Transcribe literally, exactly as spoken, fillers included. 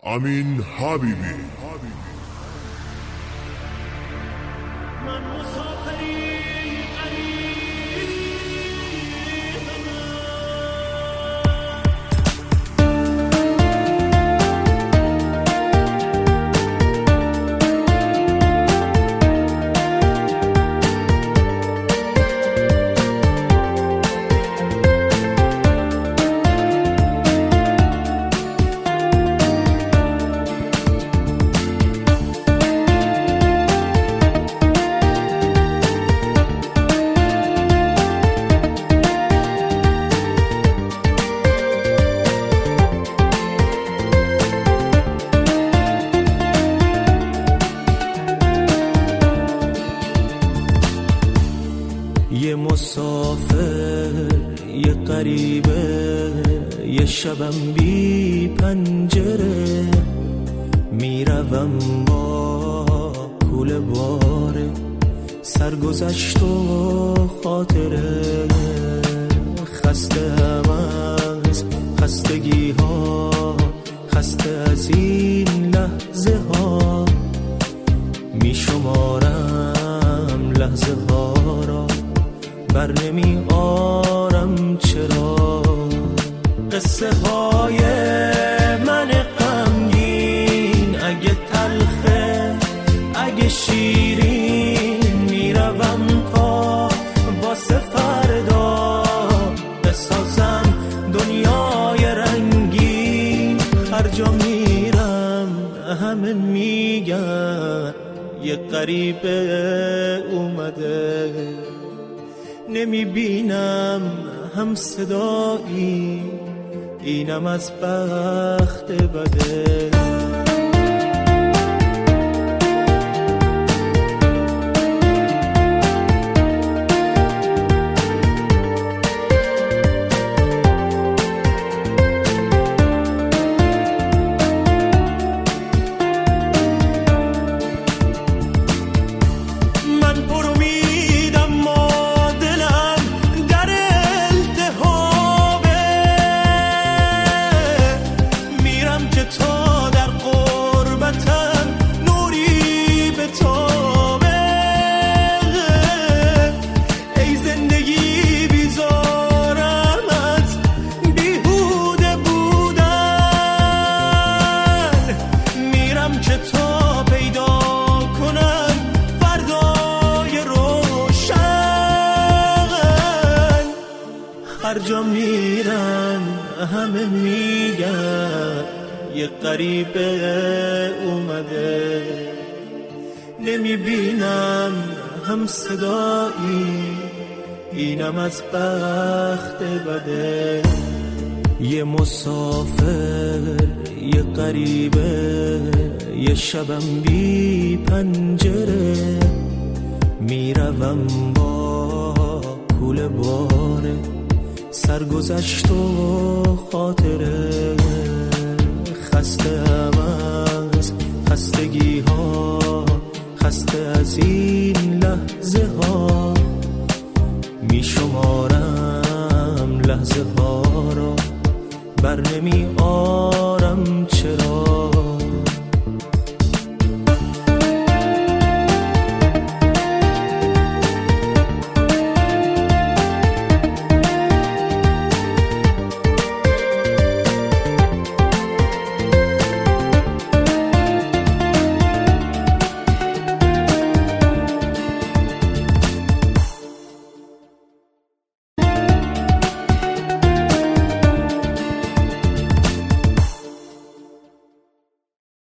امین حبیبی. من مسافری یه مسافر، یه غریبه، یه شبم بی پنجره، میروم با کوله باره، سرگذشت و خاطره، خسته هم از خستگی ها، خسته از این لحظه ها، میشمارم لحظه ها را، بر نمی آرم چرا. قصه های من غمگین، اگه تلخه اگه شیرین، میروم تا واسه فردا بسازم دنیای رنگین. هر جا میرم همه میگن یه غریبه اومده، نمیبینم هم صدایی، اینم از بخت بده. هر جا میرم همه میگن یه غریبه اومده، نمیبینم هم صدایی، اینم از بخت بده. یه مسافر، یه غریبه، یه شبم بی پنجره، میروم با کوله باره، سرگذشت و خاطره، خسته هم از خستگی ها، خسته از این لحظه ها، میشمارم لحظه ها را، بر نمی آرم